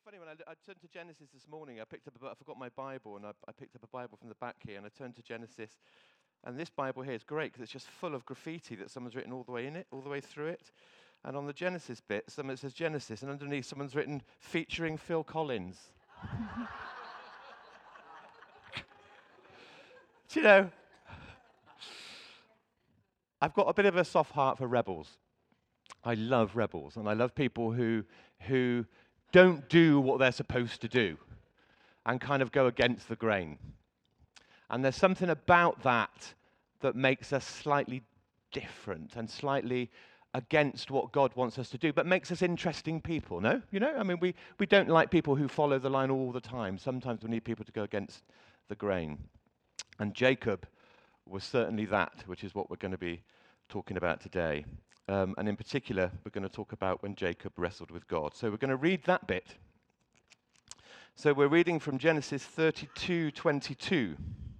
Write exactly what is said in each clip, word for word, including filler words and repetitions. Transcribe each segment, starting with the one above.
funny, when I, I turned to Genesis this morning, I picked up, a, I forgot my Bible, and I, I picked up a Bible from the back here, and I turned to Genesis. And this Bible here is great because it's just full of graffiti that someone's written all the way in it, all the way through it. And on the Genesis bit, someone says Genesis, and underneath someone's written featuring Phil Collins. Do you know, I've got a bit of a soft heart for rebels. I love rebels, and I love people who who don't do what they're supposed to do and kind of go against the grain. And there's something about that that makes us slightly different and slightly against what God wants us to do, but makes us interesting people, no? You know, I mean, we, we don't like people who follow the line all the time. Sometimes we need people to go against the grain. And Jacob was certainly that, which is what we're going to be talking about today. Um, and in particular, we're going to talk about when Jacob wrestled with God. So we're going to read that bit. So we're reading from Genesis thirty-two twenty-two.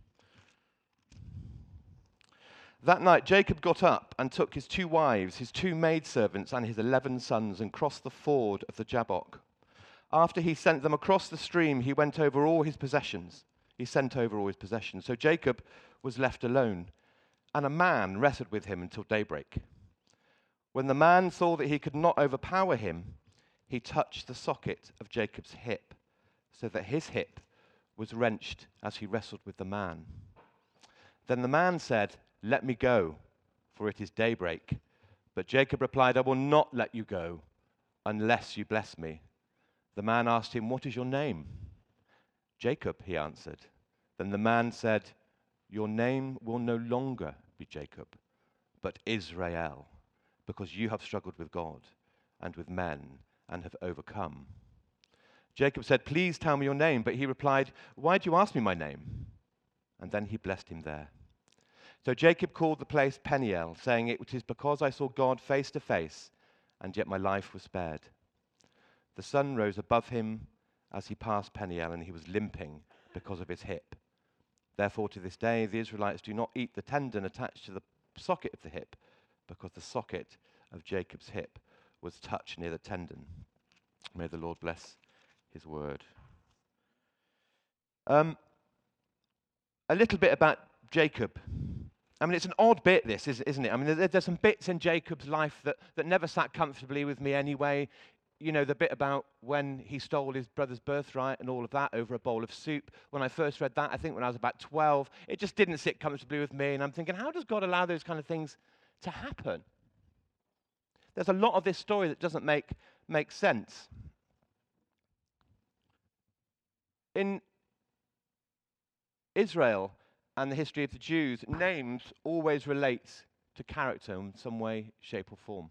That night Jacob got up and took his two wives, his two maidservants, and his eleven sons, and crossed the ford of the Jabbok. After he sent them across the stream, he went over all his possessions. He sent over all his possessions. So Jacob was left alone, and a man wrestled with him until daybreak. When the man saw that he could not overpower him, he touched the socket of Jacob's hip, so that his hip was wrenched as he wrestled with the man. Then the man said, "Let me go, for it is daybreak." But Jacob replied, "I will not let you go unless you bless me." The man asked him, "What is your name?" "Jacob," he answered. Then the man said, "Your name will no longer be Jacob, but Israel, because you have struggled with God and with men and have overcome." Jacob said, "Please tell me your name." But he replied, "Why do you ask me my name?" And then he blessed him there. So Jacob called the place Peniel, saying, "It is because I saw God face to face, and yet my life was spared." The sun rose above him as he passed Peniel, and he was limping because of his hip. Therefore, to this day, the Israelites do not eat the tendon attached to the socket of the hip, because the socket of Jacob's hip was touched near the tendon. May the Lord bless his word. Um, a little bit about Jacob. I mean, it's an odd bit, this, isn't it? I mean, there, there's some bits in Jacob's life that, that never sat comfortably with me anyway. You know, the bit about when he stole his brother's birthright and all of that over a bowl of soup. When I first read that, I think when I was about twelve, it just didn't sit comfortably with me. And I'm thinking, how does God allow those kind of things to happen? There's a lot of this story that doesn't make, make sense. In Israel and the history of the Jews, names always relate to character in some way, shape, or form.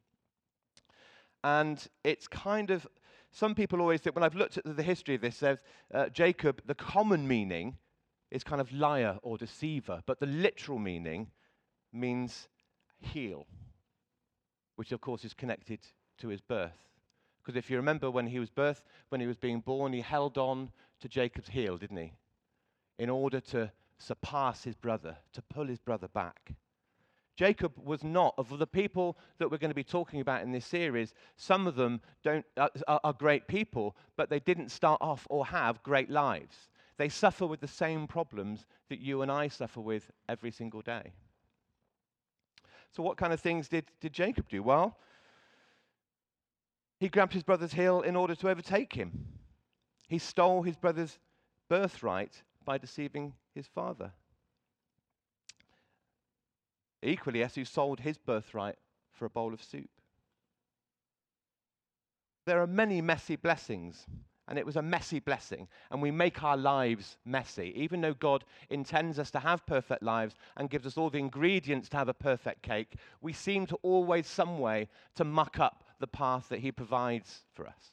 And it's kind of, some people always think, when I've looked at the history of this, says uh, Jacob, the common meaning is kind of liar or deceiver, but the literal meaning means heel, which of course is connected to his birth. Because if you remember when he was birthed, when he was being born, he held on to Jacob's heel, didn't he? In order to surpass his brother, to pull his brother back. Jacob was not, of the people that we're going to be talking about in this series, some of them don't uh, are, are great people, but they didn't start off or have great lives. They suffer with the same problems that you and I suffer with every single day. So what kind of things did, did Jacob do? Well, he grabbed his brother's heel in order to overtake him. He stole his brother's birthright by deceiving his father. Equally, Esau sold his birthright for a bowl of soup. There are many messy blessings, and it was a messy blessing, and we make our lives messy. Even though God intends us to have perfect lives and gives us all the ingredients to have a perfect cake, we seem to always, some way, to muck up the path that he provides for us.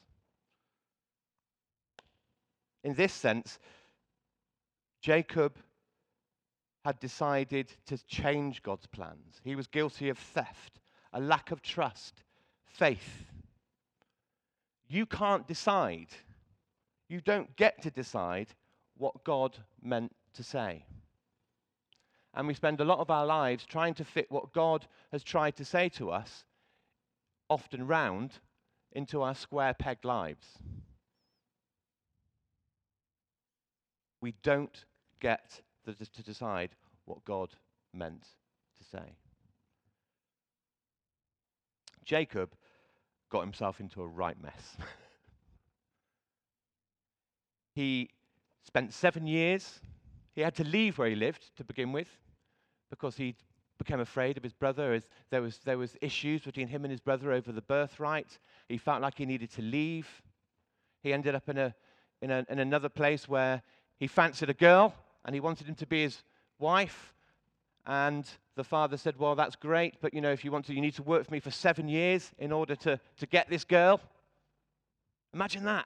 In this sense, Jacob had decided to change God's plans. He was guilty of theft, a lack of trust, faith. You can't decide. You don't get to decide what God meant to say. And we spend a lot of our lives trying to fit what God has tried to say to us, often round, into our square-pegged lives. We don't get the, to decide what God meant to say. Jacob got himself into a right mess. He spent seven years. He had to leave where he lived to begin with because he became afraid of his brother. As there was, there was issues between him and his brother over the birthright. He felt like he needed to leave. He ended up in, a, in, a, in another place where he fancied a girl and he wanted him to be his wife. And the father said, well, that's great, but you know, if you want to, you need to work for me for seven years in order to, to get this girl. Imagine that.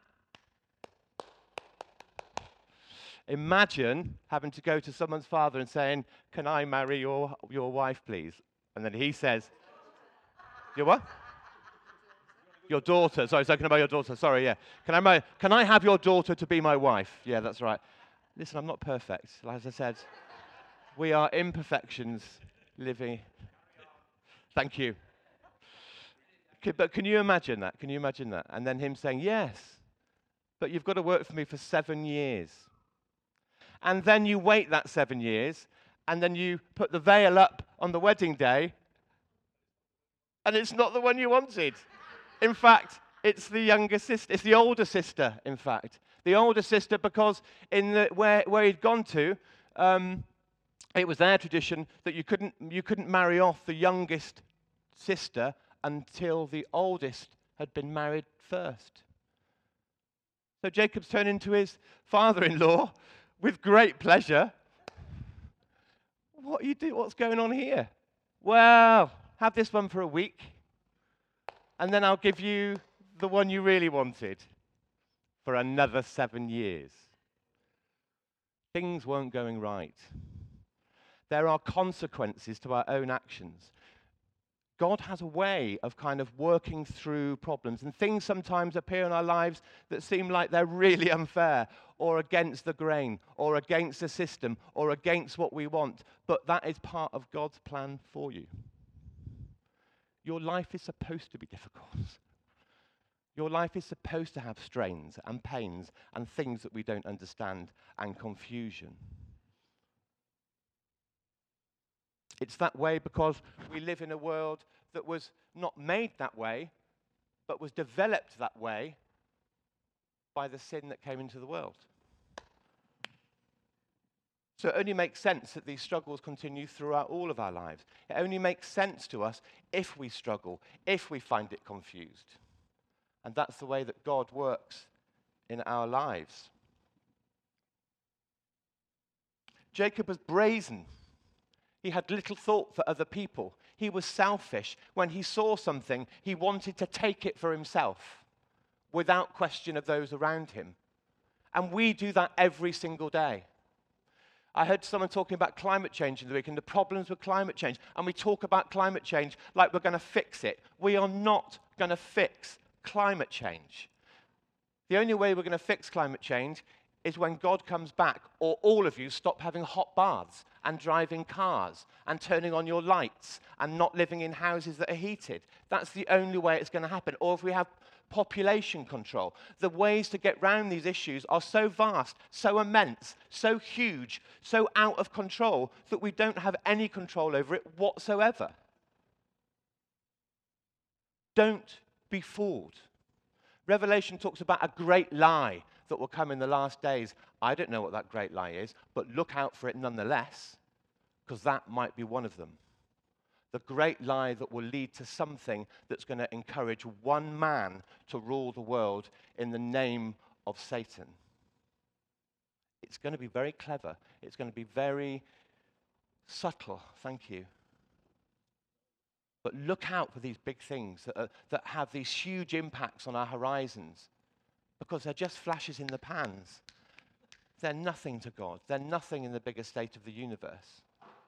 Imagine having to go to someone's father and saying, can I marry your, your wife, please? And then he says, your what? Your daughter. Sorry, talking about your daughter. Sorry, yeah. Can I, marry, can I have your daughter to be my wife? Yeah, that's right. Listen, I'm not perfect. As I said, we are imperfections living. Thank you. But can you imagine that? Can you imagine that? And then him saying, yes, but you've got to work for me for seven years. And then you wait that seven years, and then you put the veil up on the wedding day, and it's not the one you wanted. In fact, it's the younger sister. It's the older sister, in fact. The older sister, because in the, where, where he'd gone to, um, it was their tradition that you couldn't, you couldn't marry off the youngest sister until the oldest had been married first. So Jacob's turned into his father-in-law with great pleasure. What you do? What's going on here? Well, have this one for a week, and then I'll give you the one you really wanted for another seven years. Things weren't going right. There are consequences to our own actions. God has a way of kind of working through problems, and things sometimes appear in our lives that seem like they're really unfair or against the grain or against the system or against what we want, but that is part of God's plan for you. Your life is supposed to be difficult. Your life is supposed to have strains and pains and things that we don't understand and confusion. It's that way because we live in a world that was not made that way, but was developed that way by the sin that came into the world. So it only makes sense that these struggles continue throughout all of our lives. It only makes sense to us if we struggle, if we find it confused. And that's the way that God works in our lives. Jacob was brazen. He had little thought for other people. He was selfish. When he saw something, he wanted to take it for himself without question of those around him. And we do that every single day. I heard someone talking about climate change in the week and the problems with climate change. And we talk about climate change like we're going to fix it. We are not going to fix climate change. The only way we're going to fix climate change is when God comes back, or all of you stop having hot baths and driving cars and turning on your lights and not living in houses that are heated. That's the only way it's going to happen. Or if we have population control. The ways to get round these issues are so vast, so immense, so huge, so out of control that we don't have any control over it whatsoever. Don't be fooled. Revelation talks about a great lie that will come in the last days. I don't know what that great lie is, but look out for it nonetheless, because that might be one of them. The great lie that will lead to something that's going to encourage one man to rule the world in the name of Satan. It's going to be very clever. It's going to be very subtle. Thank you. But look out for these big things that, are, that have these huge impacts on our horizons, because they're just flashes in the pans. They're nothing to God. They're nothing in the bigger state of the universe.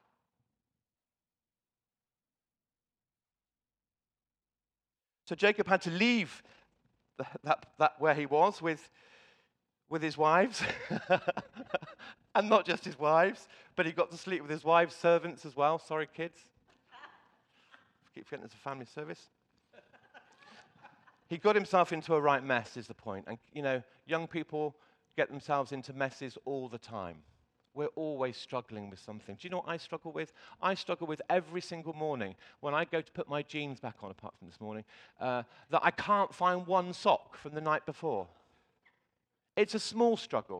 So Jacob had to leave the, that, that where he was with, with his wives. And not just his wives, but he got to sleep with his wives' servants as well. Sorry, kids. Keep forgetting it's a family service. He got himself into a right mess, is the point. And, you know, young people, get themselves into messes all the time. We're always struggling with something. Do you know what I struggle with? I struggle with every single morning when I go to put my jeans back on, apart from this morning, uh, that I can't find one sock from the night before. It's a small struggle.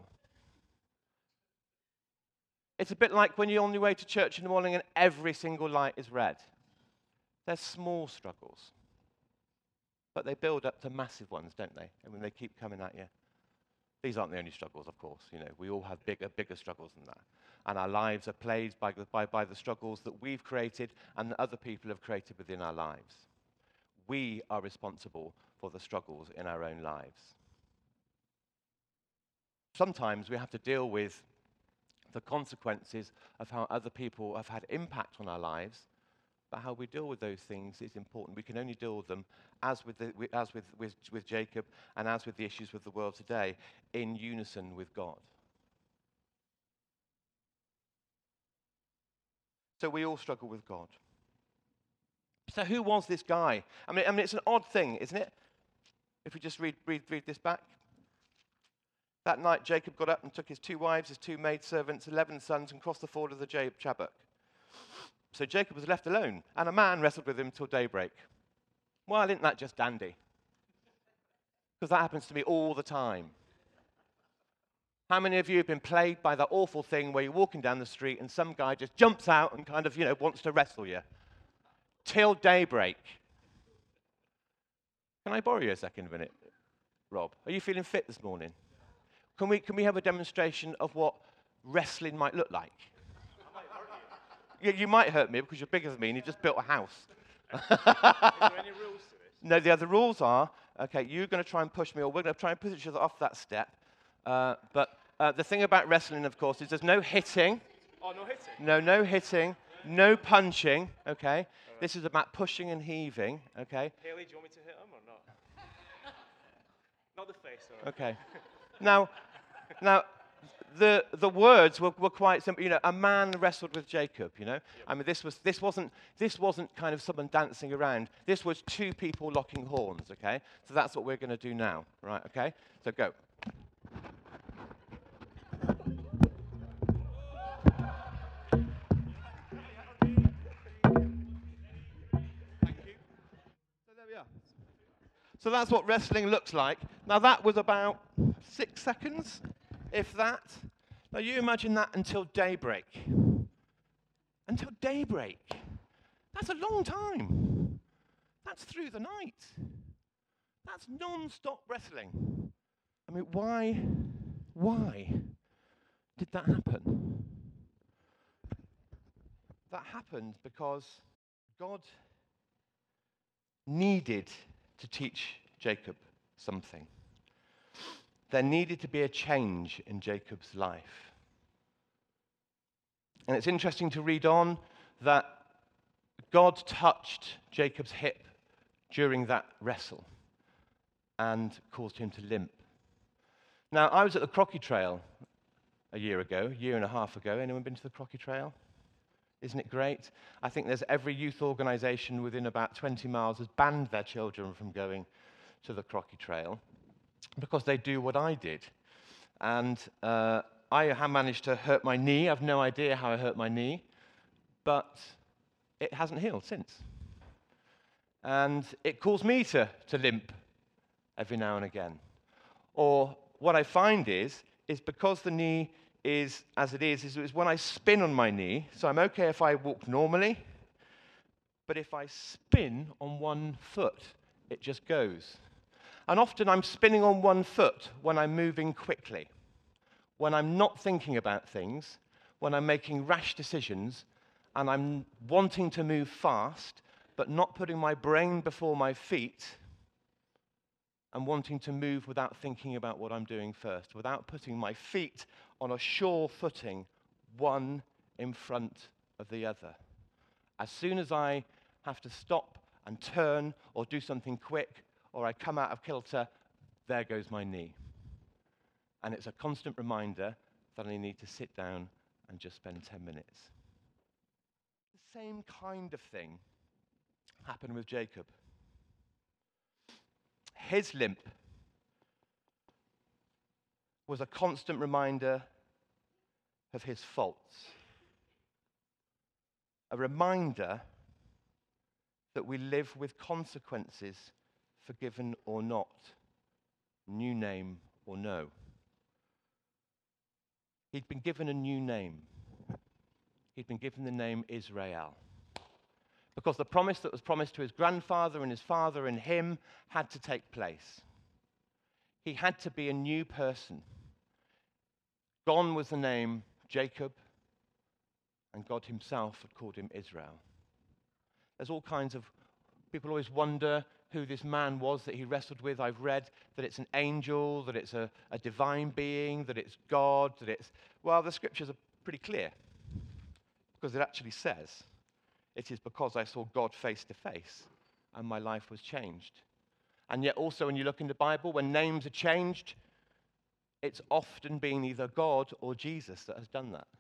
It's a bit like when you're on your way to church in the morning and every single light is red. They're small struggles. But they build up to massive ones, don't they? And when they keep coming at you. These aren't the only struggles, of course. You know, we all have bigger, bigger struggles than that. And our lives are plagued by, by, by the struggles that we've created and that other people have created within our lives. We are responsible for the struggles in our own lives. Sometimes we have to deal with the consequences of how other people have had impact on our lives, but how we deal with those things is important. We can only deal with them as with, the, as with, with, with Jacob and as with the issues with the world today, in unison with God. So we all struggle with God. So who was this guy? I mean, I mean, it's an odd thing, isn't it? If we just read, read, read this back. That night Jacob got up and took his two wives, his two maidservants, eleven sons, and crossed the ford of the Jabbok. So Jacob was left alone, and a man wrestled with him till daybreak. Well, isn't that just dandy? Because that happens to me all the time. How many of you have been plagued by that awful thing where you're walking down the street and some guy just jumps out and kind of, you know, wants to wrestle you? Till daybreak. Can I borrow you a second a minute, Rob? Are you feeling fit this morning? Can we, can we have a demonstration of what wrestling might look like? You, you might hurt me because you're bigger than me and you just built a house. Is there any rules to this? No, the other rules are, okay, you're going to try and push me, or we're going to try and push each other off that step. Uh, but uh, the thing about wrestling, of course, is there's no hitting. Oh, no hitting? No, no hitting. No punching, okay? Right. This is about pushing and heaving, okay? Haley, do you want me to hit him or not? Not the face, all right. Okay. Now, now, the the words were, were quite simple. You know, a man wrestled with Jacob. You know, yep. I mean, this was this wasn't this wasn't kind of someone dancing around. This was two people locking horns. Okay, so that's what we're going to do now, right? Okay, so go. Thank you. So there we are. So that's what wrestling looks like. Now that was about six seconds, if that. Now you imagine that until daybreak. Until daybreak. That's a long time. That's through the night. That's non-stop wrestling. I mean, why, why did that happen? That happened because God needed to teach Jacob something. There needed to be a change in Jacob's life. And it's interesting to read on that God touched Jacob's hip during that wrestle and caused him to limp. Now, I was at the Crocky Trail a year ago, a year and a half ago. Anyone been to the Crocky Trail? Isn't it great? I think there's every youth organization within about twenty miles has banned their children from going to the Crocky Trail because they do what I did. And uh, I have managed to hurt my knee. I've no idea how I hurt my knee, but it hasn't healed since. And it caused me to, to limp every now and again. Or what I find is, is because the knee is as it is, is, is when I spin on my knee, so I'm okay if I walk normally, but if I spin on one foot, it just goes. And often I'm spinning on one foot when I'm moving quickly, when I'm not thinking about things, when I'm making rash decisions, and I'm wanting to move fast, but not putting my brain before my feet, and wanting to move without thinking about what I'm doing first, without putting my feet on a sure footing, one in front of the other. As soon as I have to stop and turn or do something quick, or I come out of kilter, there goes my knee. And it's a constant reminder that I need to sit down and just spend ten minutes. The same kind of thing happened with Jacob. His limp was a constant reminder of his faults. A reminder that we live with consequences, forgiven or not, new name or no. He'd been given a new name. He'd been given the name Israel. Because the promise that was promised to his grandfather and his father and him had to take place. He had to be a new person. Gone was the name Jacob, and God himself had called him Israel. There's all kinds of, people always wonder who this man was that he wrestled with. I've read that it's an angel, that it's a, a divine being, that it's God, that it's, well, the scriptures are pretty clear. Because it actually says, it is because I saw God face to face and my life was changed. And yet also when you look in the Bible, when names are changed, it's often been either God or Jesus that has done that.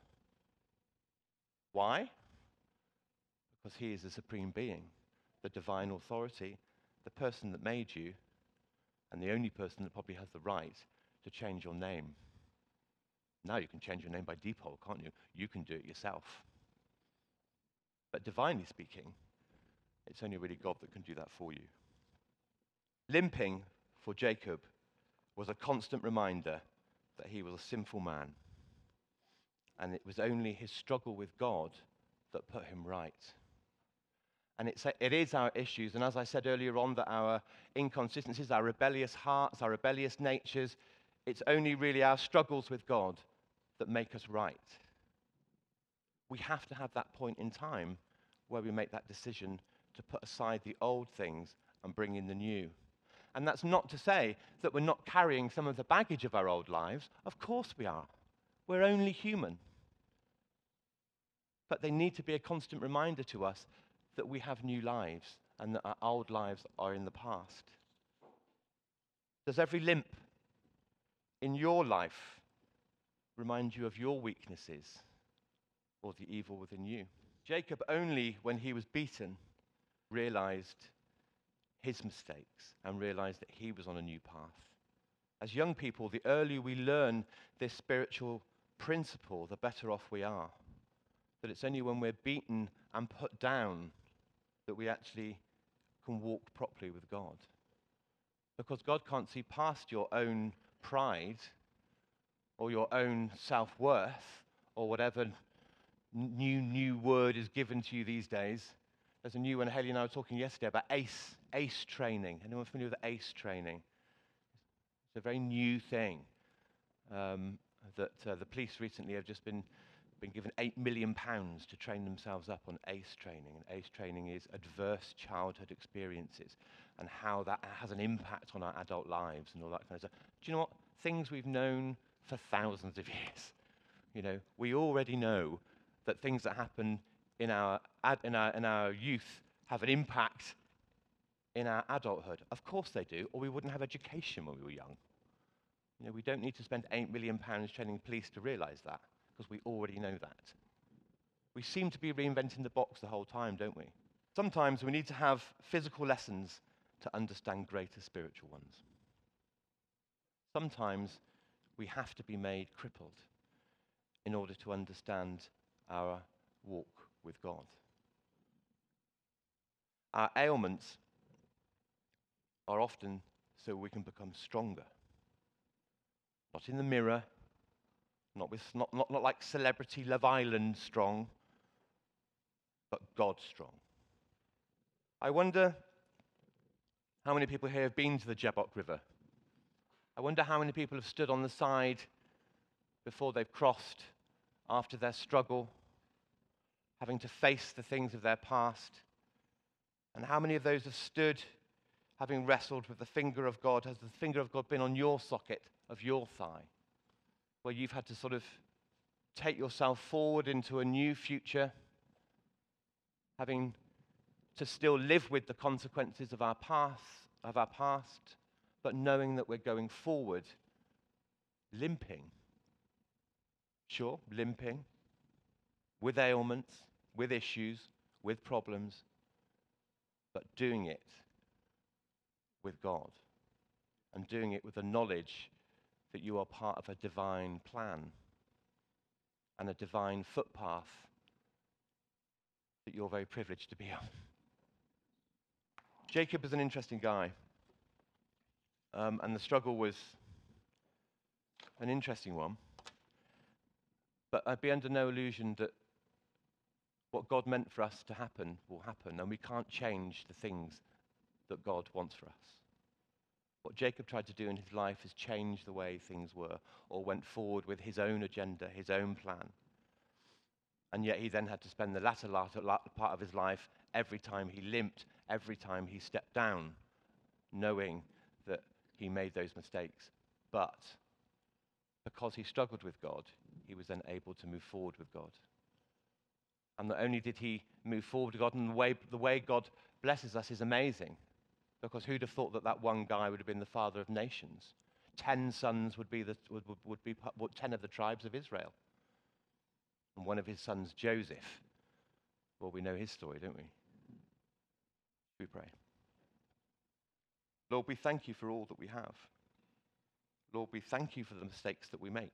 Why? Because he is the supreme being, the divine authority, the person that made you, and the only person that probably has the right to change your name. Now you can change your name by default, can't you? You can do it yourself. But divinely speaking, it's only really God that can do that for you. Limping for Jacob was a constant reminder that he was a sinful man. And it was only his struggle with God that put him right. And it's, it is our issues, and as I said earlier on, that our inconsistencies, our rebellious hearts, our rebellious natures, it's only really our struggles with God that make us right. We have to have that point in time where we make that decision to put aside the old things and bring in the new. And that's not to say that we're not carrying some of the baggage of our old lives. Of course we are. We're only human. But they need to be a constant reminder to us that we have new lives and that our old lives are in the past. Does every limp in your life remind you of your weaknesses or the evil within you? Jacob only, when he was beaten, realized his mistakes and realized that he was on a new path. As young people, the earlier we learn this spiritual principle, the better off we are. That it's only when we're beaten and put down that we actually can walk properly with God. Because God can't see past your own pride or your own self-worth or whatever new, new word is given to you these days. There's a new one. Haley and I were talking yesterday about ACE, ACE training. Anyone familiar with ACE training? It's a very new thing um, that uh, the police recently have just been been given eight million pounds to train themselves up on ACE training. And ACE training is adverse childhood experiences and how that has an impact on our adult lives and all that kind of stuff. Do you know what? Things we've known for thousands of years. You know, we already know that things that happen in our, ad, in our, in our youth have an impact in our adulthood. Of course they do, or we wouldn't have education when we were young. You know, we don't need to spend eight million pounds training police to realize that, because we already know that. We seem to be reinventing the box the whole time, don't we? Sometimes we need to have physical lessons to understand greater spiritual ones. Sometimes we have to be made crippled in order to understand our walk with God. Our ailments are often so we can become stronger. Not in the mirror, Not, with, not, not, not like Celebrity Love Island strong, but God strong. I wonder how many people here have been to the Jabbok River. I wonder how many people have stood on the side before they've crossed after their struggle, having to face the things of their past. And how many of those have stood having wrestled with the finger of God? Has the finger of God been on your socket of your thigh, where you've had to sort of take yourself forward into a new future, having to still live with the consequences of our past, of our past, but knowing that we're going forward, limping. Sure, limping, with ailments, with issues, with problems, but doing it with God and doing it with the knowledge that you are part of a divine plan and a divine footpath that you're very privileged to be on. Jacob is an interesting guy, um, and the struggle was an interesting one. But I'd be under no illusion that what God meant for us to happen will happen, and we can't change the things that God wants for us. What Jacob tried to do in his life is change the way things were, or went forward with his own agenda, his own plan. And yet he then had to spend the latter part of his life, every time he limped, every time he stepped down, knowing that he made those mistakes. But because he struggled with God, he was then able to move forward with God. And not only did he move forward with God, and the way, the way God blesses us is amazing. Because who'd have thought that that one guy would have been the father of nations? Ten sons would be, the, would, would, would be ten of the tribes of Israel. And one of his sons, Joseph. Well, we know his story, don't we? We pray. Lord, we thank you for all that we have. Lord, we thank you for the mistakes that we make.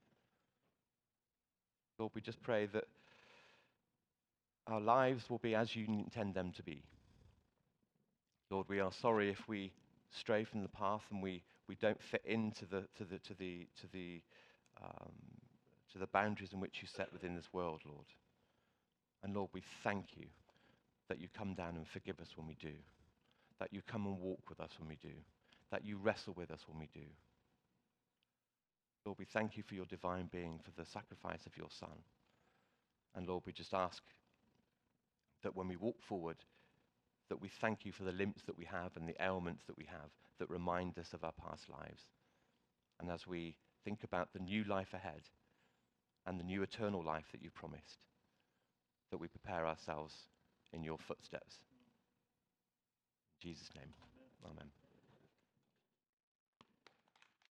Lord, we just pray that our lives will be as you intend them to be. Lord, we are sorry if we stray from the path and we, we don't fit into the to the to the to the um, to the boundaries in which you set within this world, Lord. And Lord, we thank you that you come down and forgive us when we do, that you come and walk with us when we do, that you wrestle with us when we do. Lord, we thank you for your divine being, for the sacrifice of your Son. And Lord, we just ask that when we walk forward, that we thank you for the limps that we have and the ailments that we have that remind us of our past lives. And as we think about the new life ahead and the new eternal life that you promised, that we prepare ourselves in your footsteps. In Jesus' name, amen.